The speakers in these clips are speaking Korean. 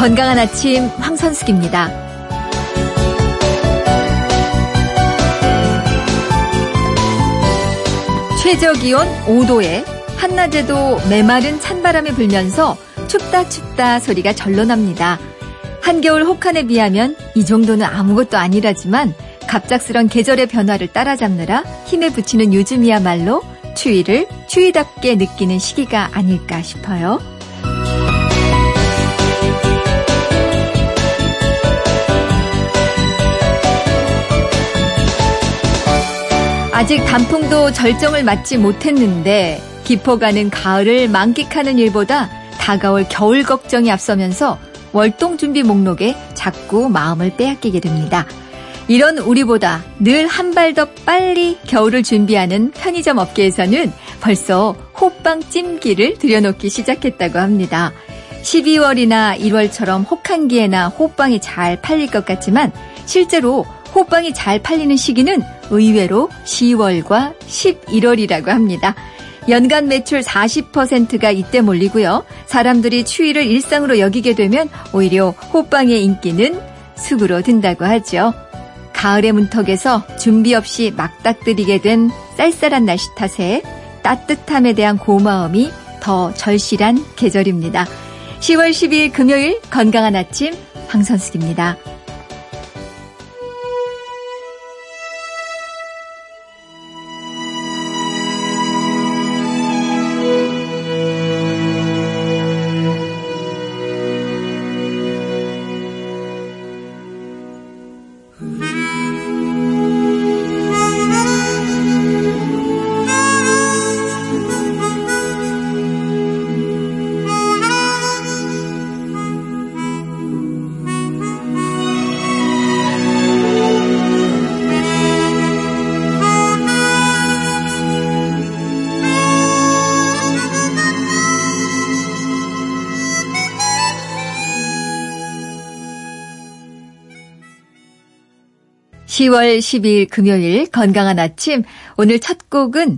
건강한 아침 황선숙입니다. 최저기온 5도에 한낮에도 메마른 찬바람이 불면서 춥다 춥다 소리가 절로 납니다. 한겨울 혹한에 비하면 이 정도는 아무것도 아니라지만 갑작스런 계절의 변화를 따라잡느라 힘에 부치는 요즘이야말로 추위를 추위답게 느끼는 시기가 아닐까 싶어요. 아직 단풍도 절정을 맞지 못했는데 깊어가는 가을을 만끽하는 일보다 다가올 겨울 걱정이 앞서면서 월동 준비 목록에 자꾸 마음을 빼앗기게 됩니다. 이런 우리보다 늘 한 발 더 빨리 겨울을 준비하는 편의점 업계에서는 벌써 호빵 찜기를 들여놓기 시작했다고 합니다. 12월이나 1월처럼 혹한기에나 호빵이 잘 팔릴 것 같지만 실제로 호빵이 잘 팔리는 시기는 의외로 10월과 11월이라고 합니다. 연간 매출 40%가 이때 몰리고요. 사람들이 추위를 일상으로 여기게 되면 오히려 호빵의 인기는 수그러든다고 하죠. 가을의 문턱에서 준비 없이 막닥들이게 된 쌀쌀한 날씨 탓에 따뜻함에 대한 고마움이 더 절실한 계절입니다. 10월 12일 금요일 건강한 아침 황선숙입니다. (10월 12일) 금요일 건강한 아침, 오늘 첫 곡은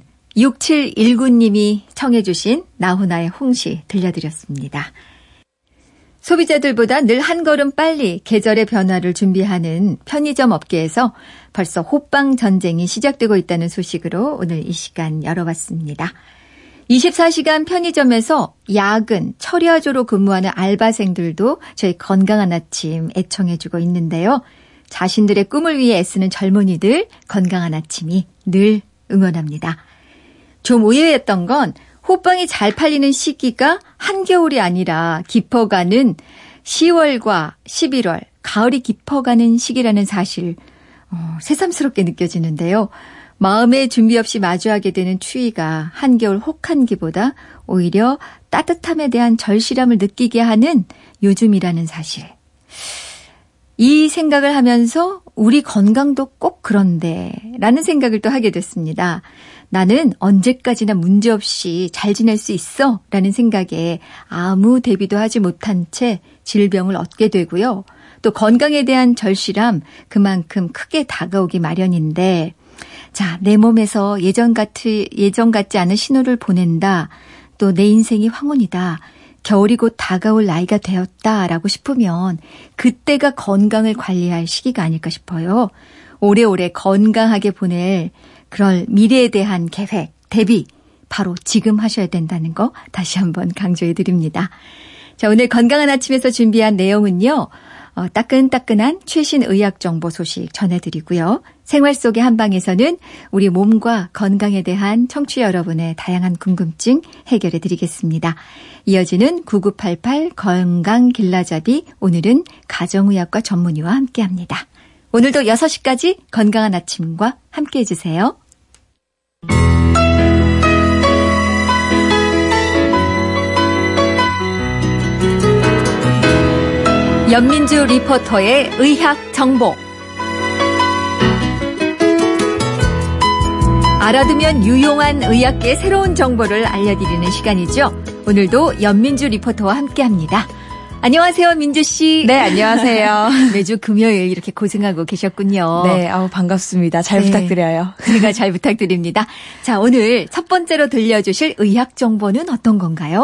6719님이 청해 주신 나훈아의 홍시 들려드렸습니다. 소비자들보다 늘 한 걸음 빨리 계절의 변화를 준비하는 편의점 업계에서 벌써 호빵 전쟁이 시작되고 있다는 소식으로 오늘 이 시간 열어봤습니다. 24시간 편의점에서 야근, 철야조로 근무하는 알바생들도 저희 건강한 아침 애청해주고 있는데요. 자신들의 꿈을 위해 애쓰는 젊은이들 건강한 아침이 늘 응원합니다. 좀 의외였던 건 호빵이 잘 팔리는 시기가 한겨울이 아니라 깊어가는 10월과 11월, 가을이 깊어가는 시기라는 사실, 새삼스럽게 느껴지는데요. 마음의 준비 없이 마주하게 되는 추위가 한겨울 혹한기보다 오히려 따뜻함에 대한 절실함을 느끼게 하는 요즘이라는 사실. 이 생각을 하면서 우리 건강도 꼭 그런데 라는 생각을 또 하게 됐습니다. 나는 언제까지나 문제없이 잘 지낼 수 있어 라는 생각에 아무 대비도 하지 못한 채 질병을 얻게 되고요. 또 건강에 대한 절실함 그만큼 크게 다가오기 마련인데, 자, 내 몸에서 예전 같지 않은 신호를 보낸다. 또 내 인생이 황혼이다. 겨울이 곧 다가올 나이가 되었다라고 싶으면 그때가 건강을 관리할 시기가 아닐까 싶어요. 오래오래 건강하게 보낼 그럴 미래에 대한 계획, 대비 바로 지금 하셔야 된다는 거 다시 한번 강조해 드립니다. 자, 오늘 건강한 아침에서 준비한 내용은요. 따끈따끈한 최신 의학 정보 소식 전해드리고요. 생활 속의 한방에서는 우리 몸과 건강에 대한 청취자 여러분의 다양한 궁금증 해결해 드리겠습니다. 이어지는 9988 건강길라잡이, 오늘은 가정의학과 전문의와 함께합니다. 오늘도 6시까지 건강한 아침과 함께해 주세요. 연민주 리포터의 의학 정보. 알아두면 유용한 의학계의 새로운 정보를 알려드리는 시간이죠. 오늘도 연민주 리포터와 함께합니다. 안녕하세요, 민주 씨. 네, 안녕하세요. 매주 금요일 이렇게 고생하고 계셨군요. 네, 반갑습니다. 잘 부탁드려요. 제가 잘 부탁드립니다. 자, 오늘 첫 번째로 들려주실 의학 정보는 어떤 건가요?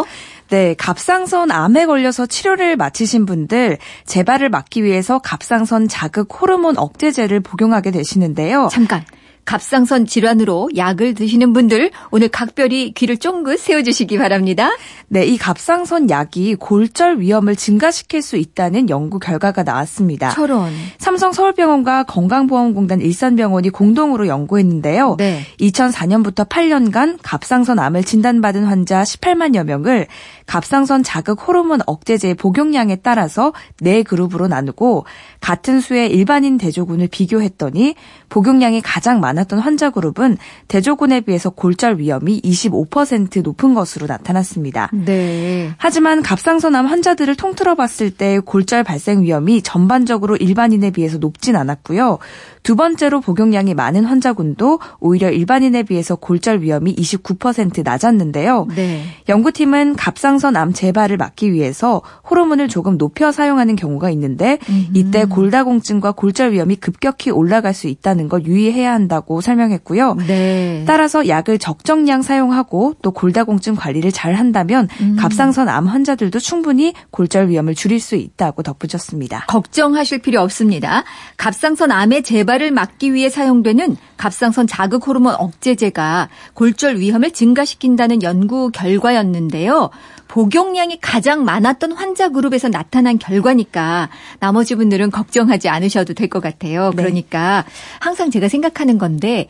네, 갑상선 암에 걸려서 치료를 마치신 분들 재발을 막기 위해서 갑상선 자극 호르몬 억제제를 복용하게 되시는데요. 잠깐. 갑상선 질환으로 약을 드시는 분들 오늘 각별히 귀를 쫑긋 세워주시기 바랍니다. 네, 이 갑상선 약이 골절 위험을 증가시킬 수 있다는 연구 결과가 나왔습니다. 저런. 삼성서울병원과 건강보험공단 일산병원이 공동으로 연구했는데요. 네. 2004년부터 8년간 갑상선 암을 진단받은 환자 18만여 명을 갑상선 자극 호르몬 억제제의 복용량에 따라서 4그룹으로 나누고 같은 수의 일반인 대조군을 비교했더니 복용량이 가장 많았던 환자 그룹은 대조군에 비해서 골절 위험이 25% 높은 것으로 나타났습니다. 네. 하지만 갑상선암 환자들을 통틀어 봤을 때 골절 발생 위험이 전반적으로 일반인에 비해서 높진 않았고요. 두 번째로 복용량이 많은 환자군도 오히려 일반인에 비해서 골절 위험이 29% 낮았는데요. 네. 연구팀은 갑상선암 재발을 막기 위해서 호르몬을 조금 높여 사용하는 경우가 있는데 이때 골다공증과 골절 위험이 급격히 올라갈 수 있다는 걸 유의해야 한다고 설명했고요. 네. 따라서 약을 적정량 사용하고 또 골다공증 관리를 잘 한다면 갑상선암 환자들도 충분히 골절 위험을 줄일 수 있다고 덧붙였습니다. 걱정하실 필요 없습니다. 갑상선암의 재발을 막기 위해 사용되는 갑상선 자극 호르몬 억제제가 골절 위험을 증가시킨다는 연구 결과였는데요. 복용량이 가장 많았던 환자 그룹에서 나타난 결과니까 나머지 분들은 걱정하지 않으셔도 될 것 같아요. 네. 그러니까 항상 제가 생각하는 건데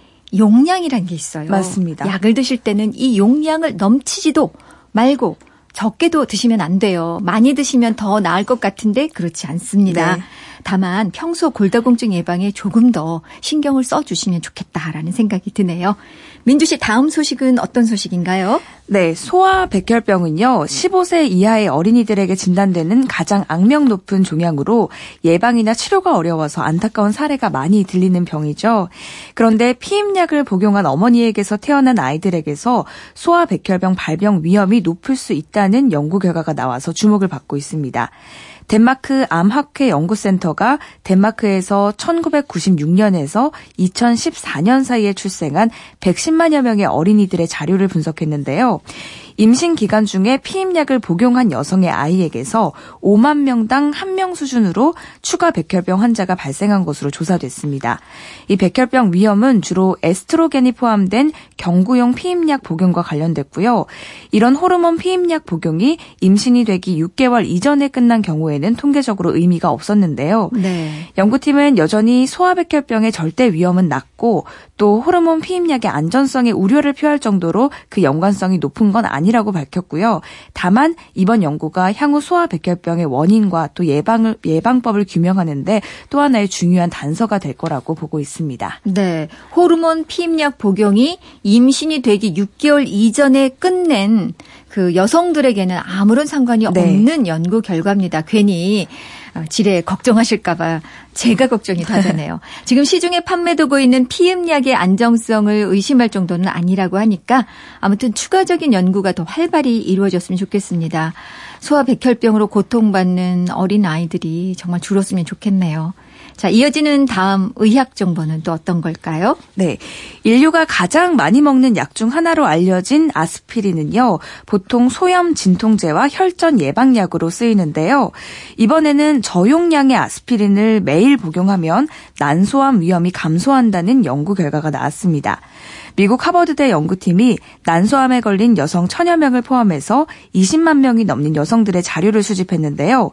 용량이란 게 있어요. 맞습니다. 약을 드실 때는 이 용량을 넘치지도 말고 적게도 드시면 안 돼요. 많이 드시면 더 나을 것 같은데 그렇지 않습니다. 네. 다만 평소 골다공증 예방에 조금 더 신경을 써주시면 좋겠다라는 생각이 드네요. 민주 씨 다음 소식은 어떤 소식인가요? 네, 소아백혈병은요. 15세 이하의 어린이들에게 진단되는 가장 악명 높은 종양으로 예방이나 치료가 어려워서 안타까운 사례가 많이 들리는 병이죠. 그런데 피임약을 복용한 어머니에게서 태어난 아이들에게서 소아백혈병 발병 위험이 높을 수 있다는 연구 결과가 나와서 주목을 받고 있습니다. 덴마크 암학회 연구센터가 덴마크에서 1996년에서 2014년 사이에 출생한 110만여 명의 어린이들의 자료를 분석했는데요. 임신 기간 중에 피임약을 복용한 여성의 아이에게서 5만 명당 1명 수준으로 추가 백혈병 환자가 발생한 것으로 조사됐습니다. 이 백혈병 위험은 주로 에스트로겐이 포함된 경구용 피임약 복용과 관련됐고요. 이런 호르몬 피임약 복용이 임신이 되기 6개월 이전에 끝난 경우에는 통계적으로 의미가 없었는데요. 네. 연구팀은 여전히 소아백혈병의 절대 위험은 낮고 또 호르몬 피임약의 안전성에 우려를 표할 정도로 그 연관성이 높은 건 아니라고 밝혔고요. 다만 이번 연구가 향후 소아백혈병의 원인과 또 예방법을 규명하는데 또 하나의 중요한 단서가 될 거라고 보고 있습니다. 네, 호르몬 피임약 복용이 임신이 되기 6개월 이전에 끝낸 그 여성들에게는 아무런 상관이 없는 연구 결과입니다. 괜히 지레 걱정하실까 봐 제가 걱정이 다 되네요. 지금 시중에 판매되고 있는 피임약의 안정성을 의심할 정도는 아니라고 하니까 아무튼 추가적인 연구가 더 활발히 이루어졌으면 좋겠습니다. 소아백혈병으로 고통받는 어린 아이들이 정말 줄었으면 좋겠네요. 자, 이어지는 다음 의학 정보는 또 어떤 걸까요? 네, 인류가 가장 많이 먹는 약 중 하나로 알려진 아스피린은요. 보통 소염 진통제와 혈전 예방약으로 쓰이는데요. 이번에는 저용량의 아스피린을 매일 복용하면 난소암 위험이 감소한다는 연구 결과가 나왔습니다. 미국 하버드대 연구팀이 난소암에 걸린 여성 1000여 명을 포함해서 20만 명이 넘는 여성들의 자료를 수집했는데요.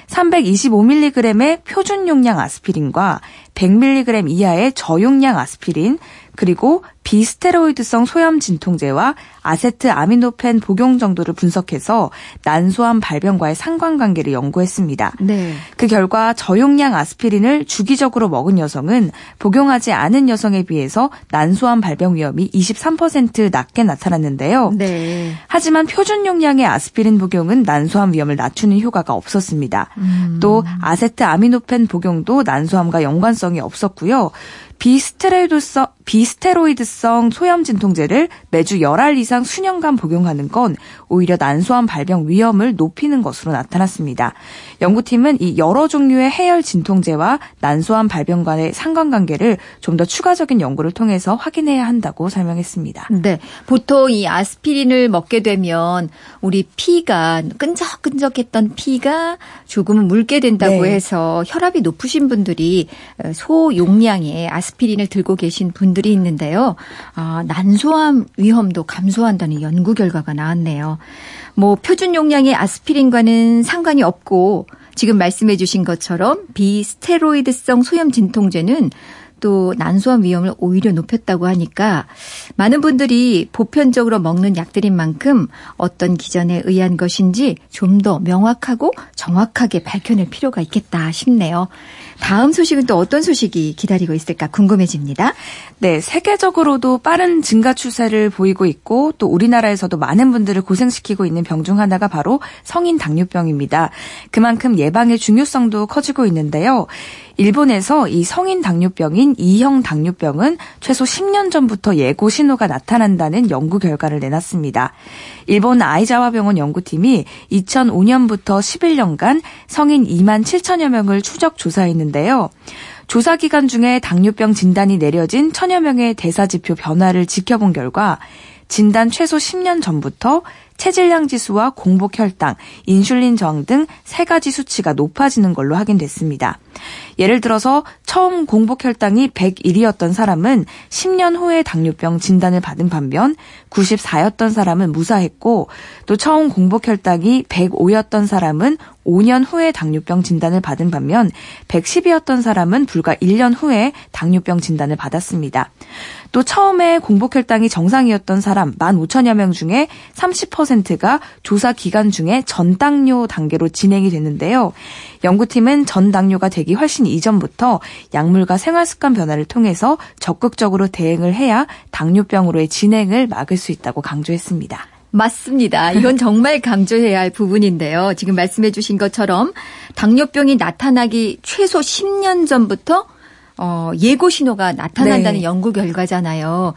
325mg의 표준 용량 아스피린과 100mg 이하의 저용량 아스피린, 그리고 비스테로이드성 소염 진통제와 아세트아미노펜 복용 정도를 분석해서 난소암 발병과의 상관관계를 연구했습니다. 네. 그 결과 저용량 아스피린을 주기적으로 먹은 여성은 복용하지 않은 여성에 비해서 난소암 발병 위험이 23% 낮게 나타났는데요. 네. 하지만 표준 용량의 아스피린 복용은 난소암 위험을 낮추는 효과가 없었습니다. 또 아세트아미노펜 복용도 난소암과 연관성이 없었고요. 비스테로이드성 소염 진통제를 매주 열알 이상 수년간 복용하는 건 오히려 난소암 발병 위험을 높이는 것으로 나타났습니다. 연구팀은 이 여러 종류의 해열 진통제와 난소암 발병 간의 상관관계를 좀 더 추가적인 연구를 통해서 확인해야 한다고 설명했습니다. 네, 보통 이 아스피린을 먹게 되면 우리 피가 끈적끈적했던 피가 조금은 묽게 된다고 네. 해서 혈압이 높으신 분들이 소용량의 아스피린을 들고 계신 분들이 있는데요. 난소암 위험도 감소한다는 연구 결과가 나왔네요. 뭐 표준 용량의 아스피린과는 상관이 없고 지금 말씀해 주신 것처럼 비스테로이드성 소염 진통제는 또 난소암 위험을 오히려 높였다고 하니까 많은 분들이 보편적으로 먹는 약들인 만큼 어떤 기전에 의한 것인지 좀 더 명확하고 정확하게 밝혀낼 필요가 있겠다 싶네요. 다음 소식은 또 어떤 소식이 기다리고 있을까 궁금해집니다. 네, 세계적으로도 빠른 증가 추세를 보이고 있고 또 우리나라에서도 많은 분들을 고생시키고 있는 병 중 하나가 바로 성인 당뇨병입니다. 그만큼 예방의 중요성도 커지고 있는데요. 일본에서 이 성인 당뇨병인 2형 당뇨병은 최소 10년 전부터 예고 신호가 나타난다는 연구 결과를 내놨습니다. 일본 아이자와 병원 연구팀이 2005년부터 11년간 성인 2만 7천여 명을 추적 조사했는데요. 조사 기간 중에 당뇨병 진단이 내려진 천여 명의 대사지표 변화를 지켜본 결과 진단 최소 10년 전부터 체질량 지수와 공복 혈당, 인슐린 저항 등 3가지 수치가 높아지는 걸로 확인됐습니다. 예를 들어서 처음 공복 혈당이 101이었던 사람은 10년 후에 당뇨병 진단을 받은 반면 94였던 사람은 무사했고 또 처음 공복 혈당이 105였던 사람은 5년 후에 당뇨병 진단을 받은 반면 110이었던 사람은 불과 1년 후에 당뇨병 진단을 받았습니다. 또 처음에 공복 혈당이 정상이었던 사람 15,000여 명 중에 30%가 조사 기간 중에 전당뇨 단계로 진행이 됐는데요. 연구팀은 전당뇨가 되기 훨씬 이전부터 약물과 생활습관 변화를 통해서 적극적으로 대응을 해야 당뇨병으로의 진행을 막을 수 있다고 강조했습니다. 맞습니다. 이건 정말 강조해야 할 부분인데요. 지금 말씀해 주신 것처럼 당뇨병이 나타나기 최소 10년 전부터 예고 신호가 나타난다는 네. 연구 결과잖아요.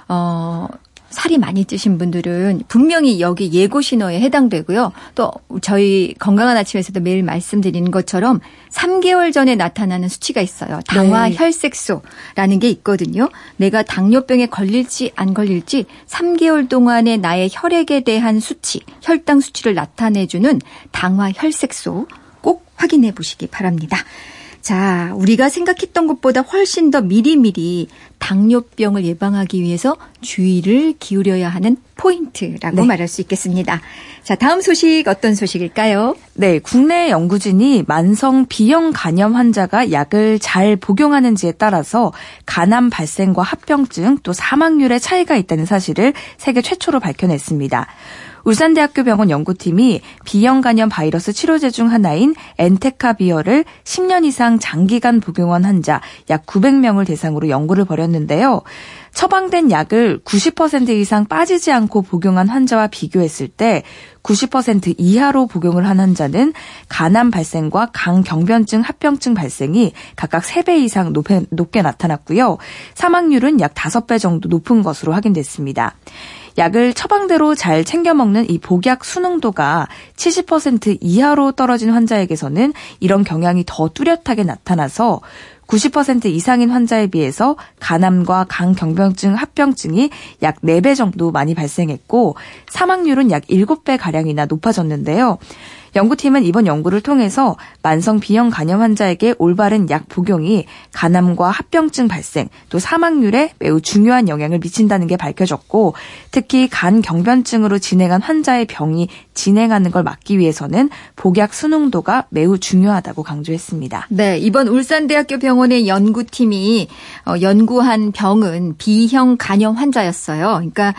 살이 많이 찌신 분들은 분명히 여기 예고 신호에 해당되고요. 또 저희 건강한 아침에서도 매일 말씀드리는 것처럼 3개월 전에 나타나는 수치가 있어요. 당화 혈색소라는 게 있거든요. 내가 당뇨병에 걸릴지 안 걸릴지 3개월 동안의 나의 혈액에 대한 수치, 혈당 수치를 나타내주는 당화 혈색소 꼭 확인해 보시기 바랍니다. 자, 우리가 생각했던 것보다 훨씬 더 미리미리 당뇨병을 예방하기 위해서 주의를 기울여야 하는 포인트라고 말할 수 있겠습니다. 자, 다음 소식 어떤 소식일까요? 네, 국내 연구진이 만성 B형 간염 환자가 약을 잘 복용하는지에 따라서 간암 발생과 합병증 또 사망률의 차이가 있다는 사실을 세계 최초로 밝혀냈습니다. 울산대학교 병원 연구팀이 B형 간염 바이러스 치료제 중 하나인 엔테카비어를 10년 이상 장기간 복용한 환자 약 900명을 대상으로 연구를 벌였는데요. 처방된 약을 90% 이상 빠지지 않고 복용한 환자와 비교했을 때 90% 이하로 복용을 한 환자는 간암 발생과 강경변증, 합병증 발생이 각각 3배 이상 높게 나타났고요. 사망률은 약 5배 정도 높은 것으로 확인됐습니다. 약을 처방대로 잘 챙겨 먹는 이 복약 수능도가 70% 이하로 떨어진 환자에게서는 이런 경향이 더 뚜렷하게 나타나서 90% 이상인 환자에 비해서 간암과 강경변증, 합병증이 약 4배 정도 많이 발생했고 사망률은 약 7배가량이나 높아졌는데요. 연구팀은 이번 연구를 통해서 만성 B형 간염 환자에게 올바른 약 복용이 간암과 합병증 발생 또 사망률에 매우 중요한 영향을 미친다는 게 밝혀졌고 특히 간경변증으로 진행한 환자의 병이 진행하는 걸 막기 위해서는 복약 순응도가 매우 중요하다고 강조했습니다. 네, 이번 울산대학교 병원의 연구팀이 연구한 병은 B형 간염 환자였어요. 그러니까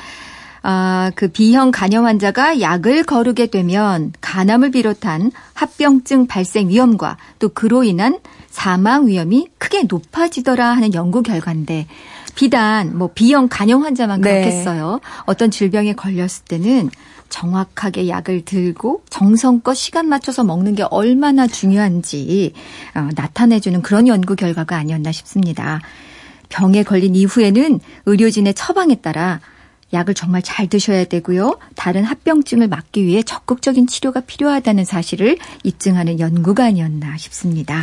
그 B형 간염 환자가 약을 거르게 되면 간암을 비롯한 합병증 발생 위험과 또 그로 인한 사망 위험이 크게 높아지더라 하는 연구 결과인데 비단 뭐 B형 간염 환자만 그렇겠어요. 어떤 질병에 걸렸을 때는 정확하게 약을 들고 정성껏 시간 맞춰서 먹는 게 얼마나 중요한지 나타내주는 그런 연구 결과가 아니었나 싶습니다. 병에 걸린 이후에는 의료진의 처방에 따라 약을 정말 잘 드셔야 되고요. 다른 합병증을 막기 위해 적극적인 치료가 필요하다는 사실을 입증하는 연구가 아니었나 싶습니다.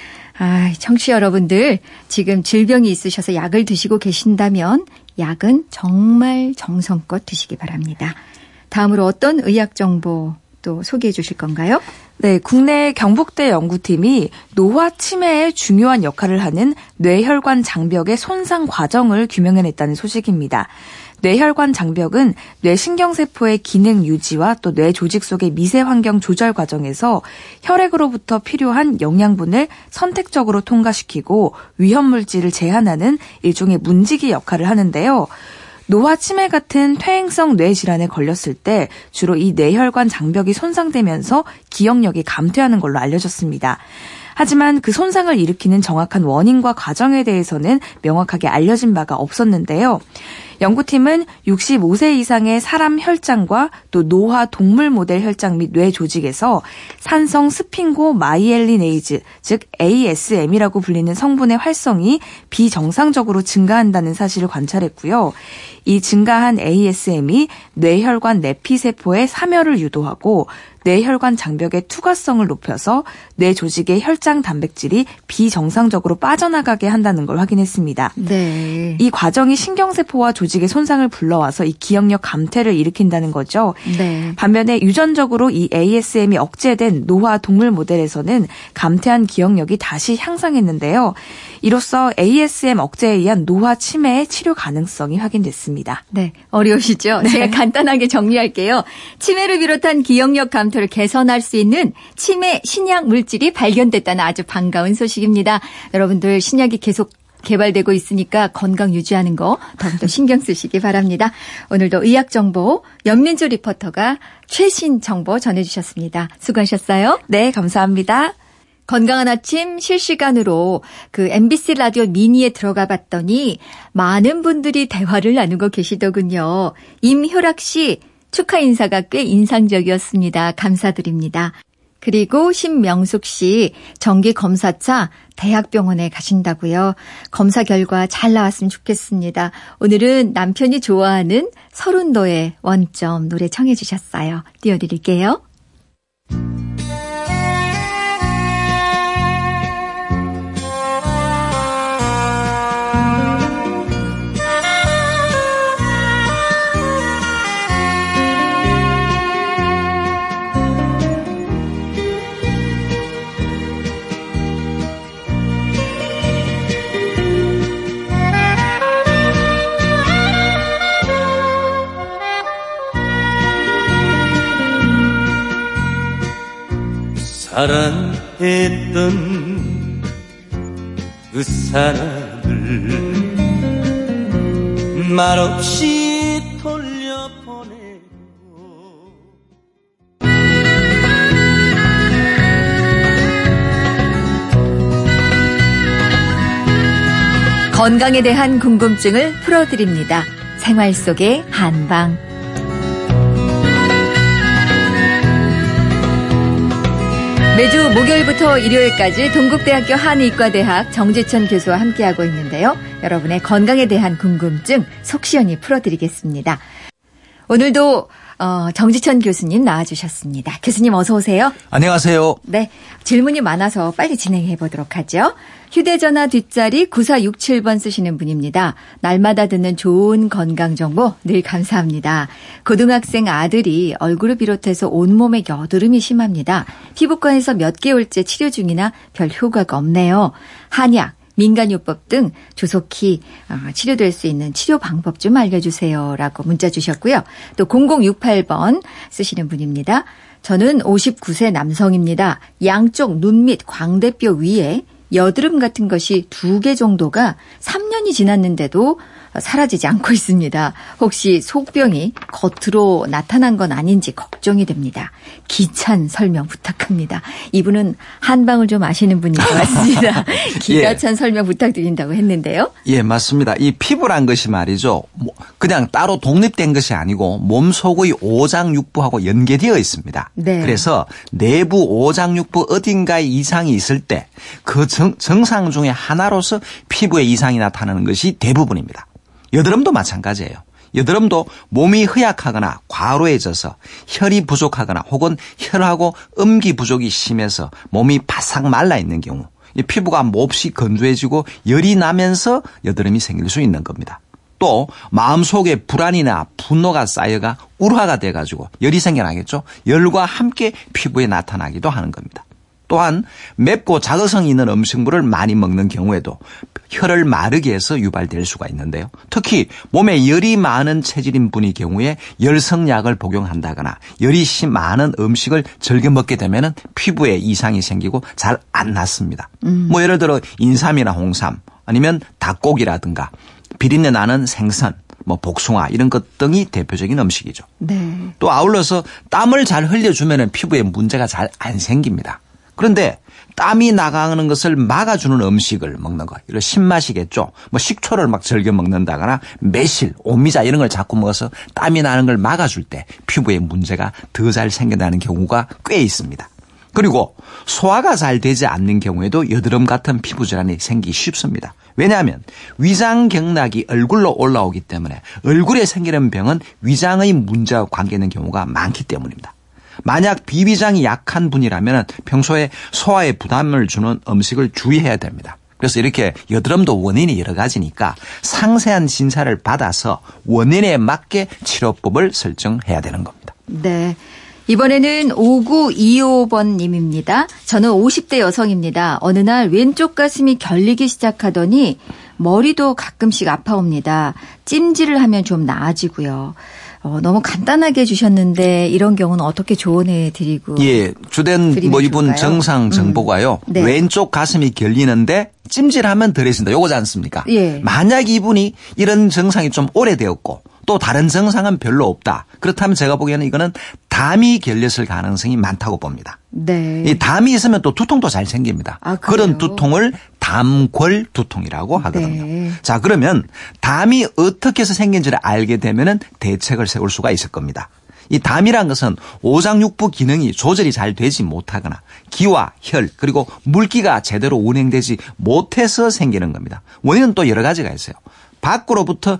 청취자 여러분들, 지금 질병이 있으셔서 약을 드시고 계신다면 약은 정말 정성껏 드시기 바랍니다. 다음으로 어떤 의학 정보 또 소개해 주실 건가요? 네, 국내 경북대 연구팀이 노화 치매에 중요한 역할을 하는 뇌혈관 장벽의 손상 과정을 규명해냈다는 소식입니다. 뇌혈관 장벽은 뇌신경세포의 기능 유지와 또 뇌 조직 속의 미세 환경 조절 과정에서 혈액으로부터 필요한 영양분을 선택적으로 통과시키고 위험물질을 제한하는 일종의 문지기 역할을 하는데요. 노화 치매 같은 퇴행성 뇌질환에 걸렸을 때 주로 이 뇌혈관 장벽이 손상되면서 기억력이 감퇴하는 걸로 알려졌습니다. 하지만 그 손상을 일으키는 정확한 원인과 과정에 대해서는 명확하게 알려진 바가 없었는데요. 연구팀은 65세 이상의 사람 혈장과 또 노화 동물 모델 혈장 및 뇌 조직에서 산성 스핑고 마이엘리네이즈, 즉 ASM이라고 불리는 성분의 활성이 비정상적으로 증가한다는 사실을 관찰했고요. 이 증가한 ASM이 뇌혈관 내피세포의 사멸을 유도하고 뇌혈관 장벽의 투과성을 높여서 뇌 조직의 혈장 단백질이 비정상적으로 빠져나가게 한다는 걸 확인했습니다. 네. 이 과정이 신경세포와 조직의 손상을 불러와서 이 기억력 감퇴를 일으킨다는 거죠. 네. 반면에 유전적으로 이 ASM이 억제된 노화 동물 모델에서는 감퇴한 기억력이 다시 향상했는데요. 이로써 ASM 억제에 의한 노화 치매의 치료 가능성이 확인됐습니다. 네, 어려우시죠? 네. 제가 간단하게 정리할게요. 치매를 비롯한 기억력 감퇴를 개선할 수 있는 치매 신약 물질이 발견됐다는 아주 반가운 소식입니다. 여러분들 신약이 계속 개발되고 있으니까 건강 유지하는 거 더욱더 신경 쓰시기 바랍니다. 오늘도 의학 정보 연민주 리포터가 최신 정보 전해주셨습니다. 수고하셨어요. 네, 감사합니다. 건강한 아침 실시간으로 그 MBC 라디오 미니에 들어가 봤더니 많은 분들이 대화를 나누고 계시더군요. 임효락 씨 축하 인사가 꽤 인상적이었습니다. 감사드립니다. 그리고 신명숙 씨 정기 검사차 대학병원에 가신다고요. 검사 결과 잘 나왔으면 좋겠습니다. 오늘은 남편이 좋아하는 서른도의 원점 노래 청해 주셨어요. 띄워드릴게요. 사랑했던 그 사람을 말없이 돌려보내고 건강에 대한 궁금증을 풀어드립니다. 생활 속의 한방. 매주 목요일부터 일요일까지 동국대학교 한의과대학 정지천 교수와 함께하고 있는데요. 여러분의 건강에 대한 궁금증 속 시원히 풀어드리겠습니다. 오늘도 정지천 교수님 나와주셨습니다. 교수님 어서 오세요. 안녕하세요. 네, 질문이 많아서 빨리 진행해 보도록 하죠. 휴대전화 뒷자리 9467번 쓰시는 분입니다. 날마다 듣는 좋은 건강정보 늘 감사합니다. 고등학생 아들이 얼굴을 비롯해서 온몸에 여드름이 심합니다. 피부과에서 몇 개월째 치료 중이나 별 효과가 없네요. 한약, 민간요법 등 조속히 치료될 수 있는 치료 방법 좀 알려주세요. 라고 문자 주셨고요. 또 0068번 쓰시는 분입니다. 저는 59세 남성입니다. 양쪽 눈 밑 광대뼈 위에 여드름 같은 것이 2개 정도가 3년이 지났는데도 사라지지 않고 있습니다. 혹시 속병이 겉으로 나타난 건 아닌지 걱정이 됩니다. 기찬 설명 부탁합니다. 이분은 한방을 좀 아시는 분인 것 같습니다. 기가 찬 설명 부탁드린다고 했는데요. 예, 맞습니다. 이 피부란 것이 말이죠. 그냥 따로 독립된 것이 아니고 몸 속의 오장육부하고 연계되어 있습니다. 네. 그래서 내부 오장육부 어딘가에 이상이 있을 때 그 증상 중에 하나로서 피부에 이상이 나타나는 것이 대부분입니다. 여드름도 마찬가지예요. 여드름도 몸이 허약하거나 과로해져서 혈이 부족하거나 혹은 혈하고 음기 부족이 심해서 몸이 바싹 말라있는 경우 이 피부가 몹시 건조해지고 열이 나면서 여드름이 생길 수 있는 겁니다. 또 마음속에 불안이나 분노가 쌓여가 울화가 돼가지고 열이 생겨나겠죠. 열과 함께 피부에 나타나기도 하는 겁니다. 또한 맵고 자극성이 있는 음식물을 많이 먹는 경우에도 혈을 마르게 해서 유발될 수가 있는데요. 특히 몸에 열이 많은 체질인 분의 경우에 열성약을 복용한다거나 열이 많은 음식을 즐겨 먹게 되면 피부에 이상이 생기고 잘 안 낫습니다. 뭐 예를 들어 인삼이나 홍삼 아니면 닭고기라든가 비린내 나는 생선, 뭐 복숭아 이런 것 등이 대표적인 음식이죠. 네. 또 아울러서 땀을 잘 흘려주면 피부에 문제가 잘 안 생깁니다. 그런데 땀이 나가는 것을 막아주는 음식을 먹는 거, 이런 신맛이겠죠. 뭐 식초를 막 즐겨 먹는다거나 매실, 오미자 이런 걸 자꾸 먹어서 땀이 나는 걸 막아줄 때 피부에 문제가 더 잘 생겨나는 경우가 꽤 있습니다. 그리고 소화가 잘 되지 않는 경우에도 여드름 같은 피부 질환이 생기기 쉽습니다. 왜냐하면 위장경락이 얼굴로 올라오기 때문에 얼굴에 생기는 병은 위장의 문제와 관계있는 경우가 많기 때문입니다. 만약 비위장이 약한 분이라면 평소에 소화에 부담을 주는 음식을 주의해야 됩니다. 그래서 이렇게 여드름도 원인이 여러 가지니까 상세한 진찰을 받아서 원인에 맞게 치료법을 설정해야 되는 겁니다. 네. 이번에는 5925번님입니다. 저는 50대 여성입니다. 어느 날 왼쪽 가슴이 결리기 시작하더니 머리도 가끔씩 아파옵니다. 찜질을 하면 좀 나아지고요. 너무 간단하게 주셨는데 이런 경우는 어떻게 조언해 드리고 예, 주된 뭐 이분 정상 정보가요. 네. 왼쪽 가슴이 결리는데 찜질하면 덜해진다. 요거지 않습니까? 예. 만약 이분이 이런 증상이 좀 오래되었고 또 다른 증상은 별로 없다. 그렇다면 제가 보기에는 이거는 담이 결렸을 가능성이 많다고 봅니다. 네. 이 담이 있으면 또 두통도 잘 생깁니다. 아, 그런 두통을 담골 두통이라고 하거든요. 네. 자, 그러면 담이 어떻게 해서 생긴지를 알게 되면 대책을 세울 수가 있을 겁니다. 이 담이란 것은 오장육부 기능이 조절이 잘 되지 못하거나 기와 혈 그리고 물기가 제대로 운행되지 못해서 생기는 겁니다. 원인은 또 여러 가지가 있어요. 밖으로부터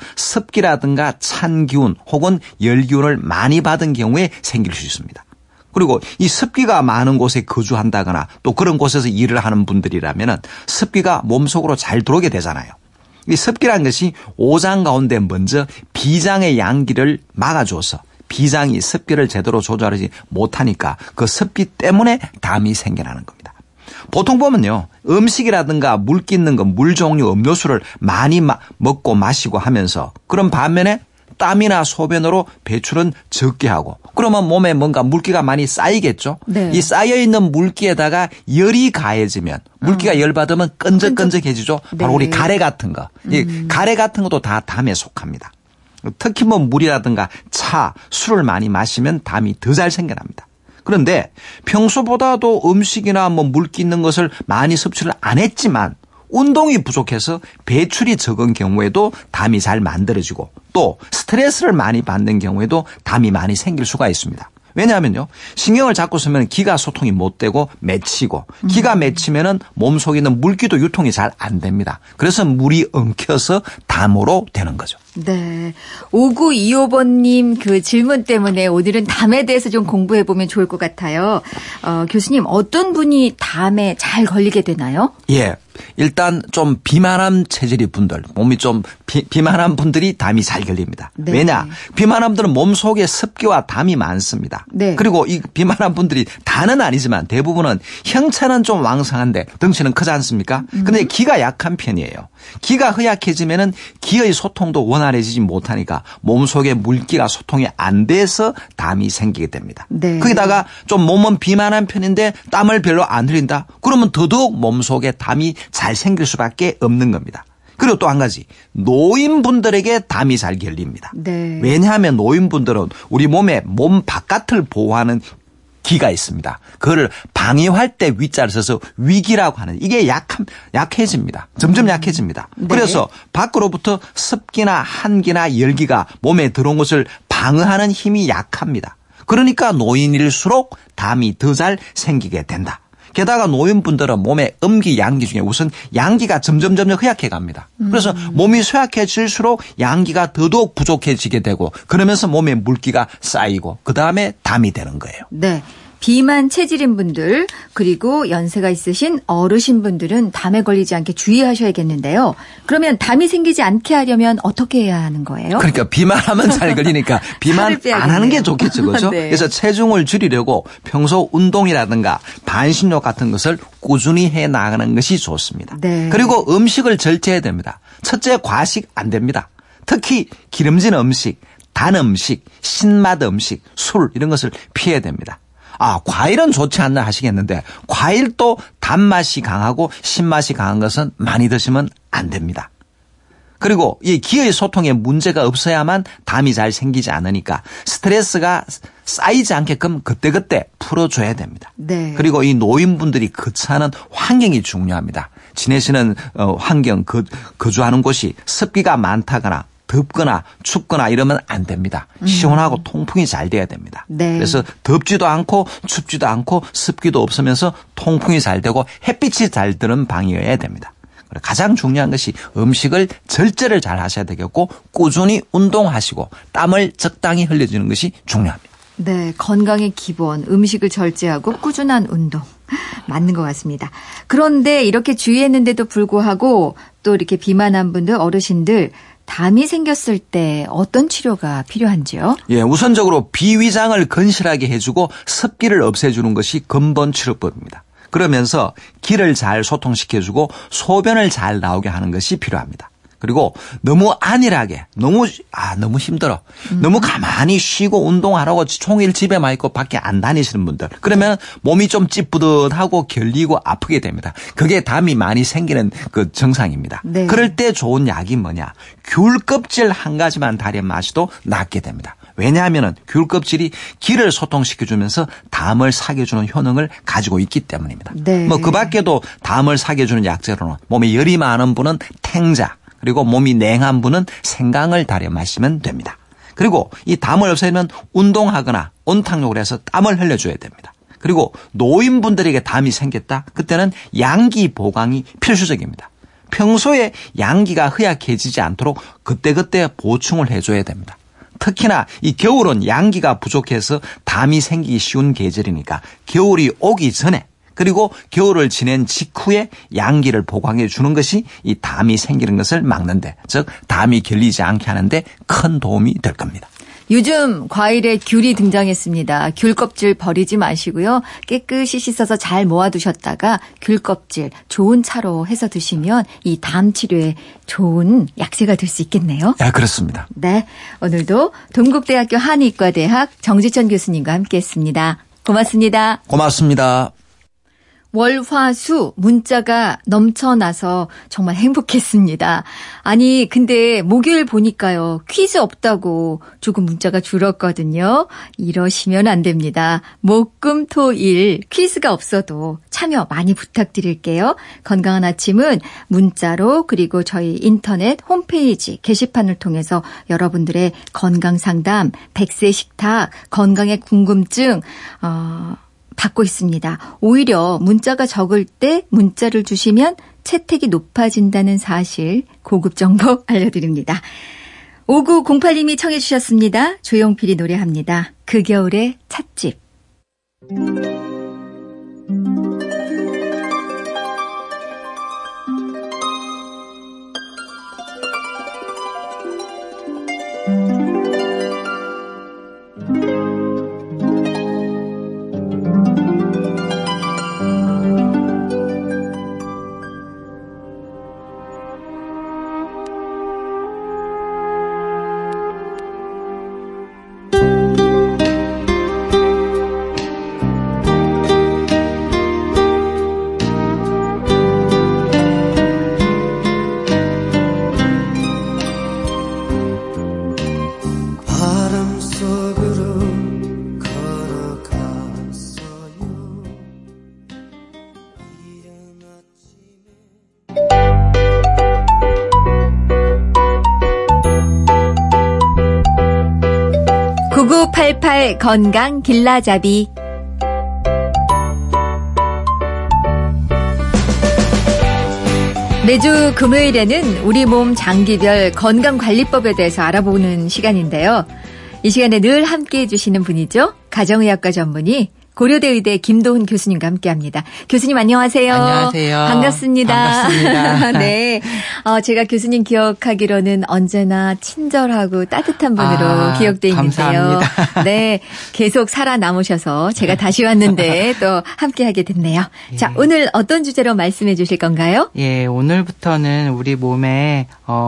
습기라든가 찬 기운 혹은 열기운을 많이 받은 경우에 생길 수 있습니다. 그리고 이 습기가 많은 곳에 거주한다거나 또 그런 곳에서 일을 하는 분들이라면 습기가 몸속으로 잘 들어오게 되잖아요. 이 습기라는 것이 오장 가운데 먼저 비장의 양기를 막아줘서 비장이 습기를 제대로 조절하지 못하니까 그 습기 때문에 담이 생겨나는 겁니다. 보통 보면요. 음식이라든가 물기 있는 거, 물 종류, 음료수를 많이 먹고 마시고 하면서 그런 반면에 땀이나 소변으로 배출은 적게 하고 그러면 몸에 뭔가 물기가 많이 쌓이겠죠. 네. 이 쌓여있는 물기에다가 열이 가해지면 물기가 열받으면 끈적끈적해지죠. 네. 바로 우리 가래 같은 거. 이 가래 같은 것도 다 담에 속합니다. 특히 뭐 물이라든가 차, 술을 많이 마시면 담이 더 잘 생겨납니다. 그런데 평소보다도 음식이나 뭐 물기 있는 것을 많이 섭취를 안 했지만 운동이 부족해서 배출이 적은 경우에도 담이 잘 만들어지고 또 스트레스를 많이 받는 경우에도 담이 많이 생길 수가 있습니다. 왜냐하면요. 신경을 자꾸 쓰면 기가 소통이 못 되고 맺히고 기가 맺히면은 몸속에 있는 물기도 유통이 잘 안 됩니다. 그래서 물이 엉켜서 담으로 되는 거죠. 네. 5925번님 그 질문 때문에 오늘은 담에 대해서 좀 공부해 보면 좋을 것 같아요. 교수님 어떤 분이 담에 잘 걸리게 되나요? 예. 일단 좀 비만한 체질의 분들, 몸이 좀 비만한 분들이 담이 잘 걸립니다. 네. 왜냐? 비만한 분들은 몸속에 습기와 담이 많습니다. 네. 그리고 이 비만한 분들이 다는 아니지만 대부분은 형체는 좀 왕성한데 덩치는 크지 않습니까? 근데 기가 약한 편이에요. 기가 허약해지면은 기의 소통도 원활해지지 못하니까 몸속에 물기가 소통이 안 돼서 담이 생기게 됩니다. 네. 거기다가 좀 몸은 비만한 편인데 땀을 별로 안 흘린다? 그러면 더더욱 몸속에 담이 잘 생길 수밖에 없는 겁니다. 그리고 또 한 가지 노인분들에게 담이 잘 결립니다. 네. 왜냐하면 노인분들은 우리 몸의 몸 바깥을 보호하는 기가 있습니다. 그거를 방위할 때 위자를 써서 위기라고 하는 이게 약해집니다. 점점 약해집니다. 네. 그래서 밖으로부터 습기나 한기나 열기가 몸에 들어온 것을 방어하는 힘이 약합니다. 그러니까 노인일수록 담이 더 잘 생기게 된다. 게다가 노인분들은 몸의 음기, 양기 중에 우선 양기가 점점 허약해 갑니다. 그래서 몸이 쇠약해질수록 양기가 더더욱 부족해지게 되고 그러면서 몸에 물기가 쌓이고 그다음에 담이 되는 거예요. 네. 비만 체질인 분들 그리고 연세가 있으신 어르신분들은 담에 걸리지 않게 주의하셔야겠는데요. 그러면 담이 생기지 않게 하려면 어떻게 해야 하는 거예요? 그러니까 비만하면 잘 걸리니까 비만 안 하는 게 좋겠죠. 그렇죠? 네. 그래서 체중을 줄이려고 평소 운동이라든가 반신욕 같은 것을 꾸준히 해 나가는 것이 좋습니다. 네. 그리고 음식을 절제해야 됩니다. 첫째, 과식 안 됩니다. 특히 기름진 음식, 단 음식, 신맛 음식, 술 이런 것을 피해야 됩니다. 과일은 좋지 않나 하시겠는데 과일도 단맛이 강하고 신맛이 강한 것은 많이 드시면 안 됩니다. 그리고 이 기의 소통에 문제가 없어야만 담이 잘 생기지 않으니까 스트레스가 쌓이지 않게끔 그때그때 풀어줘야 됩니다. 네. 그리고 이 노인분들이 거처하는 환경이 중요합니다. 지내시는 환경, 거주하는 곳이 습기가 많다거나 덥거나 춥거나 이러면 안 됩니다. 시원하고 통풍이 잘 돼야 됩니다. 네. 그래서 덥지도 않고 춥지도 않고 습기도 없으면서 통풍이 잘 되고 햇빛이 잘 드는 방이어야 됩니다. 가장 중요한 것이 음식을 절제를 잘 하셔야 되겠고 꾸준히 운동하시고 땀을 적당히 흘려주는 것이 중요합니다. 네, 건강의 기본 음식을 절제하고 꾸준한 운동. 맞는 것 같습니다. 그런데 이렇게 주의했는데도 불구하고 또 이렇게 비만한 분들, 어르신들 담이 생겼을 때 어떤 치료가 필요한지요? 예, 우선적으로 비위장을 건실하게 해주고 습기를 없애주는 것이 근본 치료법입니다. 그러면서 기를 잘 소통시켜주고 소변을 잘 나오게 하는 것이 필요합니다. 그리고 너무 안일하게 너무 힘들어. 너무 가만히 쉬고 운동하라고 종일 집에만 있고 밖에 안 다니시는 분들. 그러면 몸이 좀 찌뿌듯하고 결리고 아프게 됩니다. 그게 담이 많이 생기는 그 정상입니다. 네. 그럴 때 좋은 약이 뭐냐. 귤 껍질 한 가지만 달여 마셔도 낫게 됩니다. 왜냐하면 귤 껍질이 기를 소통시켜주면서 담을 사겨주는 효능을 가지고 있기 때문입니다. 네. 그 밖에도 담을 사겨주는 약재로는 몸에 열이 많은 분은 탱자 그리고 몸이 냉한 분은 생강을 달여 마시면 됩니다. 그리고 이 담을 없애면 운동하거나 온탕욕을 해서 땀을 흘려줘야 됩니다. 그리고 노인분들에게 담이 생겼다. 그때는 양기 보강이 필수적입니다. 평소에 양기가 허약해지지 않도록 그때그때 보충을 해줘야 됩니다. 특히나 이 겨울은 양기가 부족해서 담이 생기기 쉬운 계절이니까 겨울이 오기 전에 그리고 겨울을 지낸 직후에 양기를 보강해 주는 것이 이 담이 생기는 것을 막는데, 즉 담이 결리지 않게 하는데 큰 도움이 될 겁니다. 요즘 과일에 귤이 등장했습니다. 귤 껍질 버리지 마시고요. 깨끗이 씻어서 잘 모아두셨다가 귤 껍질 좋은 차로 해서 드시면 이 담 치료에 좋은 약재가 될 수 있겠네요. 네, 그렇습니다. 네, 오늘도 동국대학교 한의과대학 정지천 교수님과 함께했습니다. 고맙습니다. 고맙습니다. 월, 화, 수 문자가 넘쳐나서 정말 행복했습니다. 아니 근데 목요일 보니까요. 퀴즈 없다고 조금 문자가 줄었거든요. 이러시면 안 됩니다. 목, 금, 토, 일 퀴즈가 없어도 참여 많이 부탁드릴게요. 건강한 아침은 문자로 그리고 저희 인터넷 홈페이지 게시판을 통해서 여러분들의 건강상담, 100세 식탁, 건강의 궁금증 받고 있습니다. 오히려 문자가 적을 때 문자를 주시면 채택이 높아진다는 사실 고급 정보 알려드립니다. 5908님이 청해 주셨습니다. 조용필이 노래합니다. 그 겨울의 찻집. 건강 길라잡이. 매주 금요일에는 우리 몸 장기별 건강관리법에 대해서 알아보는 시간인데요. 이 시간에 늘 함께해 주시는 분이죠. 가정의학과 전문의 고려대 의대 김도훈 교수님과 함께합니다. 교수님 안녕하세요. 안녕하세요. 반갑습니다. 반갑습니다. 네, 제가 교수님 기억하기로는 언제나 친절하고 따뜻한 분으로 기억돼 있는데요. 감사합니다. 네, 계속 살아남으셔서 제가 다시 왔는데 또 함께하게 됐네요. 예. 자, 오늘 어떤 주제로 말씀해 주실 건가요? 예, 오늘부터는 우리 몸에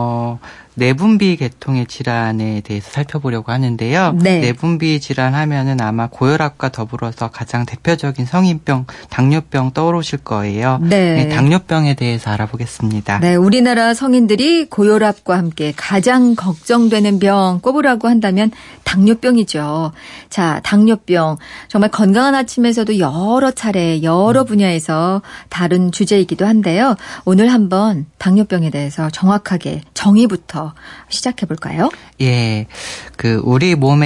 내분비 계통의 질환에 대해서 살펴보려고 하는데요. 네. 내분비 질환 하면은 아마 고혈압과 더불어서 가장 대표적인 성인병, 당뇨병 떠오르실 거예요. 네. 당뇨병에 대해서 알아보겠습니다. 네, 우리나라 성인들이 고혈압과 함께 가장 걱정되는 병 꼽으라고 한다면 당뇨병이죠. 자, 당뇨병. 정말 건강한 아침에서도 여러 차례 여러 분야에서 다룬 주제이기도 한데요. 오늘 한번 당뇨병에 대해서 정확하게 정의부터 시작해 볼까요? 예. 우리 몸에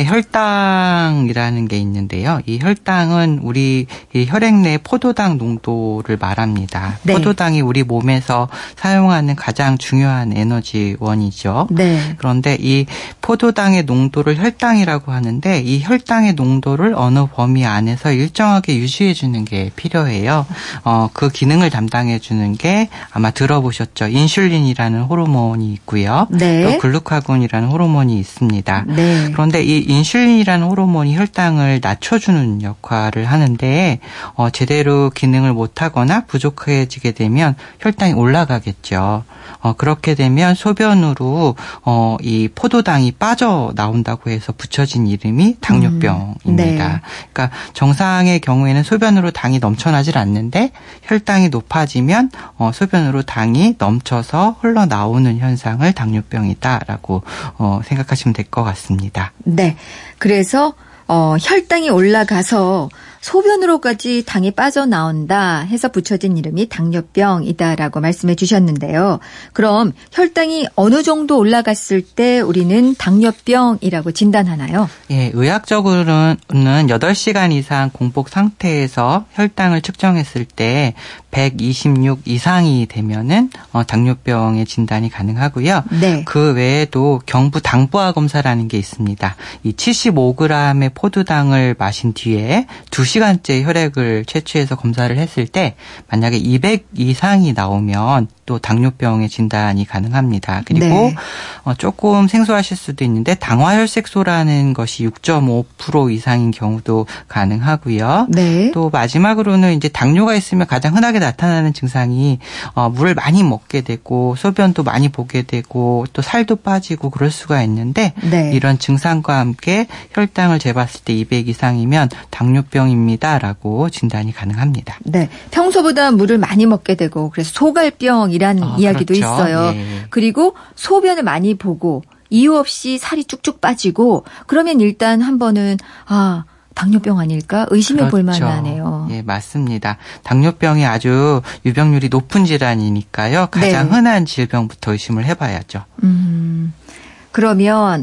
혈당이라는 게 있는데요. 이 혈당은 우리 이 혈액 내 포도당 농도를 말합니다. 네. 포도당이 우리 몸에서 사용하는 가장 중요한 에너지원이죠. 네. 그런데 이 포도당의 농도를 혈당이라고 하는데 이 혈당의 농도를 어느 범위 안에서 일정하게 유지해 주는 게 필요해요. 그 기능을 담당해 주는 게 아마 들어보셨죠. 인슐린이라는 호르몬이 있고요. 네. 또 글루카곤이라는 호르몬이 있습니다. 네. 그런데 이 인슐린이라는 호르몬이 혈당을 낮춰주는 역할을 하는데 제대로 기능을 못하거나 부족해지게 되면 혈당이 올라가겠죠. 그렇게 되면 소변으로 이 포도당이 빠져나온다고 해서 붙여진 이름이 당뇨병입니다. 네. 그러니까 정상의 경우에는 소변으로 당이 넘쳐나질 않는데 혈당이 높아지면 소변으로 당이 넘쳐서 흘러나오는 현상을 당뇨병이다라고 생각하시면 될 것 같습니다. 네. 그래서 혈당이 올라가서 소변으로까지 당이 빠져나온다 해서 붙여진 이름이 당뇨병이다라고 말씀해 주셨는데요. 그럼 혈당이 어느 정도 올라갔을 때 우리는 당뇨병이라고 진단하나요? 예, 의학적으로는 8시간 이상 공복 상태에서 혈당을 측정했을 때 126 이상이 되면은 당뇨병의 진단이 가능하고요. 네. 그 외에도 경부 당부화 검사라는 게 있습니다. 이 75g의 포도당을 마신 뒤에 2시간째 혈액을 채취해서 검사를 했을 때 만약에 200 이상이 나오면 또 당뇨병의 진단이 가능합니다. 그리고 네. 조금 생소하실 수도 있는데 당화혈색소라는 것이 6.5% 이상인 경우도 가능하고요. 네. 또 마지막으로는 이제 당뇨가 있으면 가장 흔하게 나타나는 증상이 물을 많이 먹게 되고 소변도 많이 보게 되고 또 살도 빠지고 그럴 수가 있는데 네. 이런 증상과 함께 혈당을 재봤을 때 200 이상이면 당뇨병입니다라고 진단이 가능합니다. 네. 평소보다 물을 많이 먹게 되고 그래서 소갈병이라는 이야기도 그렇죠. 있어요. 예. 그리고 소변을 많이 보고 이유 없이 살이 쭉쭉 빠지고 그러면 일단 한 번은 당뇨병 아닐까 의심해 볼 그렇죠. 만하네요. 예, 맞습니다. 당뇨병이 아주 유병률이 높은 질환이니까요. 가장 네. 흔한 질병부터 의심을 해봐야죠. 그러면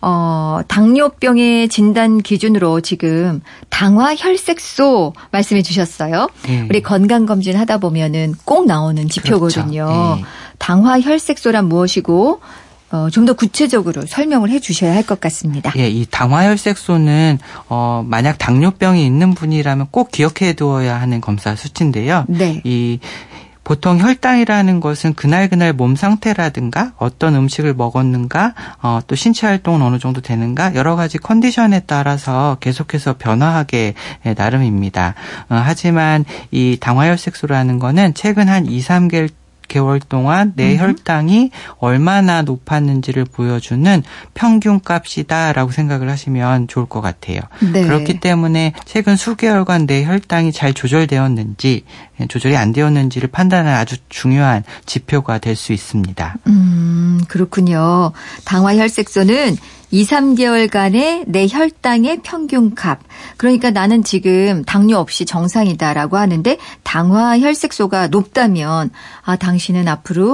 당뇨병의 진단 기준으로 지금 당화혈색소 말씀해 주셨어요. 네. 우리 건강검진 하다 보면은 꼭 나오는 지표거든요. 그렇죠. 네. 당화혈색소란 무엇이고 좀 더 구체적으로 설명을 해 주셔야 할 것 같습니다. 예, 이 당화혈색소는 만약 당뇨병이 있는 분이라면 꼭 기억해 두어야 하는 검사 수치인데요. 네. 이 보통 혈당이라는 것은 그날 몸 상태라든가 어떤 음식을 먹었는가 또 신체 활동은 어느 정도 되는가 여러 가지 컨디션에 따라서 계속해서 변화하게 나름입니다. 하지만 이 당화혈색소라는 거는 최근 한 2-3개월 동안 내 혈당이 얼마나 높았는지를 보여주는 평균값이다라고 생각을 하시면 좋을 것 같아요. 네. 그렇기 때문에 최근 수개월간 내 혈당이 잘 조절되었는지 조절이 안 되었는지를 판단하는 아주 중요한 지표가 될 수 있습니다. 그렇군요. 당화혈색소는 2-3개월간의 내 혈당의 평균값. 그러니까 나는 지금 당뇨 없이 정상이다라고 하는데 당화혈색소가 높다면 당신은 앞으로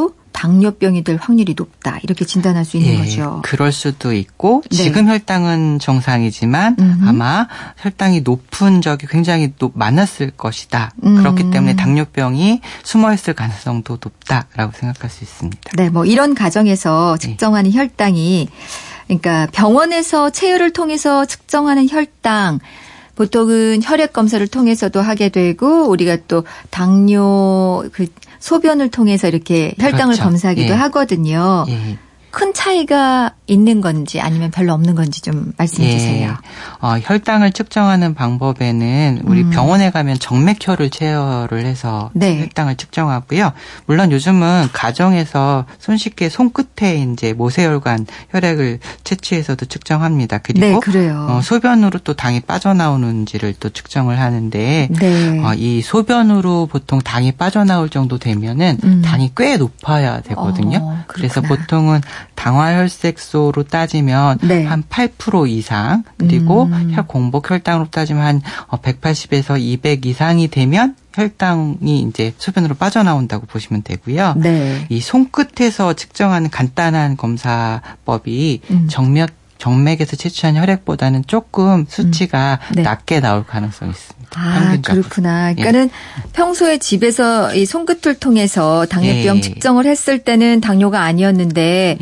당뇨병이 될 확률이 높다. 이렇게 진단할 수 있는 거죠. 그럴 수도 있고 네. 지금 혈당은 정상이지만 아마 혈당이 높은 적이 굉장히 많았을 것이다. 그렇기 때문에 당뇨병이 숨어있을 가능성도 높다라고 생각할 수 있습니다. 네, 뭐 이런 가정에서 측정하는 혈당이 그러니까 병원에서 체열을 통해서 측정하는 혈당 보통은 혈액 검사를 통해서도 하게 되고 우리가 또 당뇨 그 소변을 통해서 이렇게 혈당을 그렇죠. 검사하기도 하거든요. 예. 큰 차이가 있는 건지 아니면 별로 없는 건지 좀 말씀해 주세요. 혈당을 측정하는 방법에는 우리 병원에 가면 정맥혈을 체열을 해서 네. 혈당을 측정하고요. 물론 요즘은 가정에서 손쉽게 손끝에 이제 모세혈관 혈액을 채취해서도 측정합니다. 그리고 네, 그래요. 소변으로 또 당이 빠져나오는지를 또 측정을 하는데 네. 이 소변으로 보통 당이 빠져나올 정도 되면은 당이 꽤 높아야 되거든요. 그래서 보통은 당화혈색소로 따지면 네. 한 8% 이상 그리고 공복 혈당으로 따지면 한 180에서 200 이상이 되면 혈당이 이제 소변으로 빠져나온다고 보시면 되고요. 네. 이 손끝에서 측정하는 간단한 검사법이 정맥에서 채취한 혈액보다는 조금 수치가 네. 낮게 나올 가능성이 있습니다. 아, 그렇구나. 그러니까는 뭐냐면 집에서 이 손끝을 통해서 당뇨병 측정을 했을 때는 당뇨가 아니었는데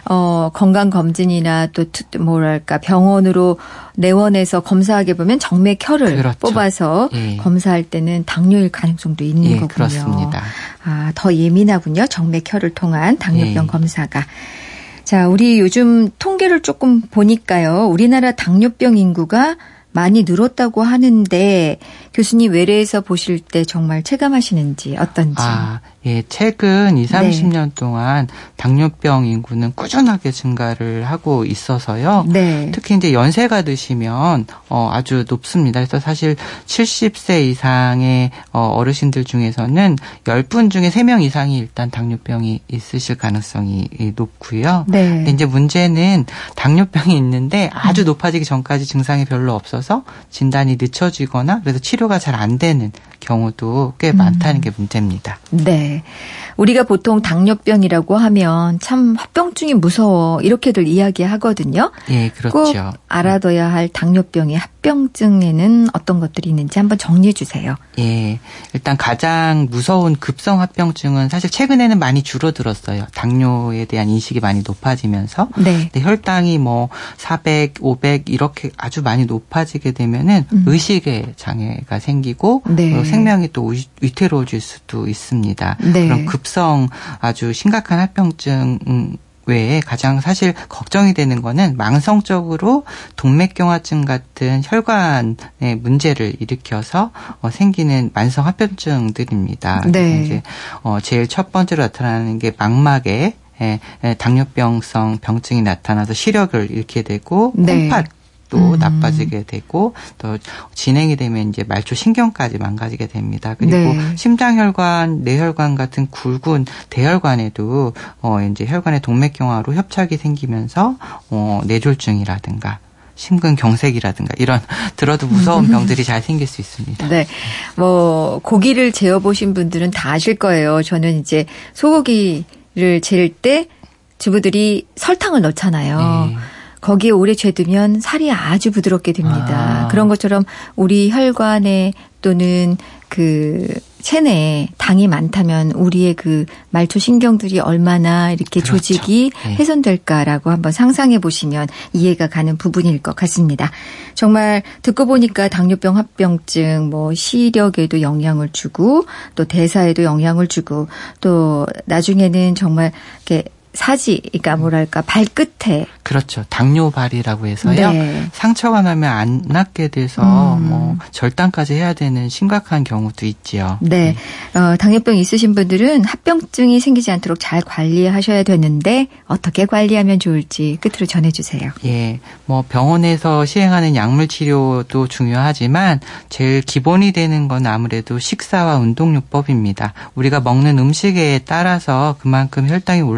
건강검진이나 또 뭐랄까 병원으로 내원해서 검사하게 보면 정맥혈을 그렇죠. 뽑아서 검사할 때는 당뇨일 가능성도 있는 거군요. 그렇습니다. 아, 더 예민하군요. 정맥혈을 통한 당뇨병 검사가. 자, 우리 요즘 통계를 조금 보니까요. 우리나라 당뇨병 인구가 많이 늘었다고 하는데 교수님 외래에서 보실 때 정말 체감하시는지 어떤지. 최근 20-30년 동안 당뇨병 인구는 꾸준하게 증가를 하고 있어서요. 네. 특히 이제 연세가 드시면 아주 높습니다. 그래서 사실 70세 이상의 어르신들 중에서는 10분 중에 3명 이상이 일단 당뇨병이 있으실 가능성이 높고요. 네. 근데 이제 문제는 당뇨병이 있는데 아주 높아지기 전까지 증상이 별로 없어서 진단이 늦춰지거나 그래서 치료가 잘 안 되는 경우도 꽤 많다는 게 문제입니다. 네. 우리가 보통 당뇨병이라고 하면 참 합병증이 무서워 이렇게들 이야기하거든요. 예, 그렇죠. 꼭 알아둬야 할 당뇨병의 합병증에는 어떤 것들이 있는지 한번 정리해 주세요. 예, 일단 가장 무서운 급성 합병증은 사실 최근에는 많이 줄어들었어요. 당뇨에 대한 인식이 많이 높아지면서. 네. 근데 혈당이 400, 500 이렇게 아주 많이 높아지게 되면은 의식의 장애가 생기고 네. 생명이 또 위태로워질 수도 있습니다. 네. 그런 급성 아주 심각한 합병증 외에 가장 사실 걱정이 되는 거는 망성적으로 동맥경화증 같은 혈관에 문제를 일으켜서 생기는 만성 합병증들입니다. 네. 이제 제일 첫 번째로 나타나는 게 망막에 당뇨병성 병증이 나타나서 시력을 잃게 되고 네. 콩팥 또 나빠지게 되고 또 진행이 되면 이제 말초 신경까지 망가지게 됩니다. 그리고 네. 심장혈관, 뇌혈관 같은 굵은 대혈관에도 이제 혈관의 동맥경화로 협착이 생기면서 뇌졸중이라든가 심근경색이라든가 이런 들어도 무서운 병들이 잘 생길 수 있습니다. 네. 고기를 재워보신 분들은 다 아실 거예요. 저는 이제 소고기를 재울 때 주부들이 설탕을 넣잖아요. 네. 거기에 오래 죄두면 살이 아주 부드럽게 됩니다. 그런 것처럼 우리 혈관에 또는 체내에 당이 많다면 우리의 말초 신경들이 얼마나 이렇게 그렇죠. 조직이 훼손될까라고 한번 상상해 보시면 이해가 가는 부분일 것 같습니다. 정말 듣고 보니까 당뇨병, 합병증, 시력에도 영향을 주고 또 대사에도 영향을 주고 또 나중에는 정말 이렇게 그러니까 발끝에. 그렇죠. 당뇨발이라고 해서요. 네. 상처가 나면 안 낫게 돼서 절단까지 해야 되는 심각한 경우도 있지요. 네. 당뇨병 있으신 분들은 합병증이 생기지 않도록 잘 관리하셔야 되는데 어떻게 관리하면 좋을지 끝으로 전해주세요. 예. 병원에서 시행하는 약물 치료도 중요하지만 제일 기본이 되는 건 아무래도 식사와 운동요법입니다. 우리가 먹는 음식에 따라서 그만큼 혈당이 올라가기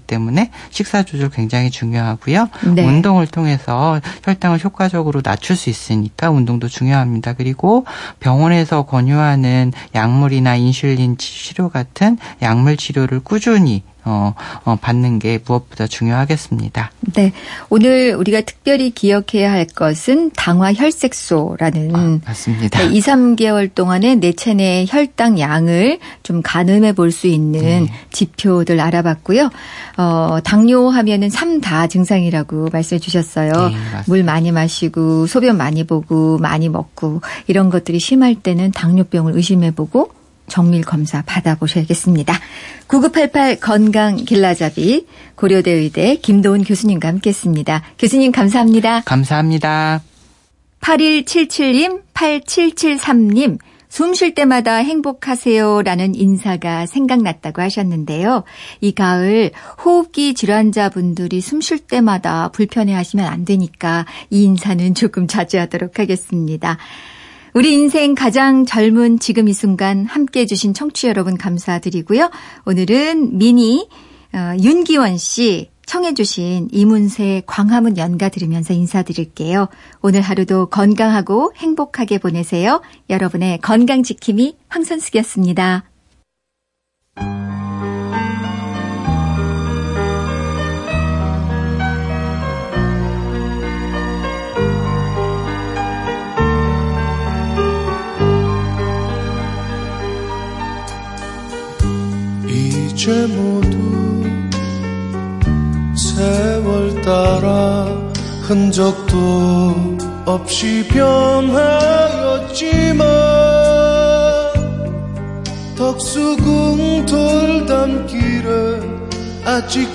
때문에 식사 조절 굉장히 중요하고요. 네. 운동을 통해서 혈당을 효과적으로 낮출 수 있으니까 운동도 중요합니다. 그리고 병원에서 권유하는 약물이나 인슐린 치료 같은 약물 치료를 꾸준히 받는 게 무엇보다 중요하겠습니다. 네. 오늘 우리가 특별히 기억해야 할 것은 당화혈색소라는 맞습니다. 2, 3개월 동안의 내 체내 혈당 양을 좀 가늠해 볼 수 있는 지표들 알아봤고요. 당뇨 하면은 3다 증상이라고 말씀해 주셨어요. 네, 물 많이 마시고 소변 많이 보고 많이 먹고 이런 것들이 심할 때는 당뇨병을 의심해 보고 정밀 검사 받아보셔야겠습니다. 9988 건강 길라잡이 고려대 의대 김도훈 교수님과 함께했습니다. 교수님 감사합니다. 감사합니다. 8177님, 8773님, 숨 쉴 때마다 행복하세요라는 인사가 생각났다고 하셨는데요. 이 가을 호흡기 질환자분들이 숨 쉴 때마다 불편해하시면 안 되니까 이 인사는 조금 자제하도록 하겠습니다. 우리 인생 가장 젊은 지금 이 순간 함께해 주신 청취자 여러분 감사드리고요. 오늘은 미니 윤기원 씨 청해 주신 이문세 광화문 연가 들으면서 인사드릴게요. 오늘 하루도 건강하고 행복하게 보내세요. 여러분의 건강지킴이 황선숙이었습니다. 이제 모두 세월 따라 흔적도 없이 변하였지만 덕수궁 돌담길에 아직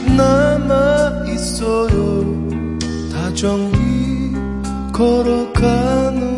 남아있어요. 다정히 걸어가는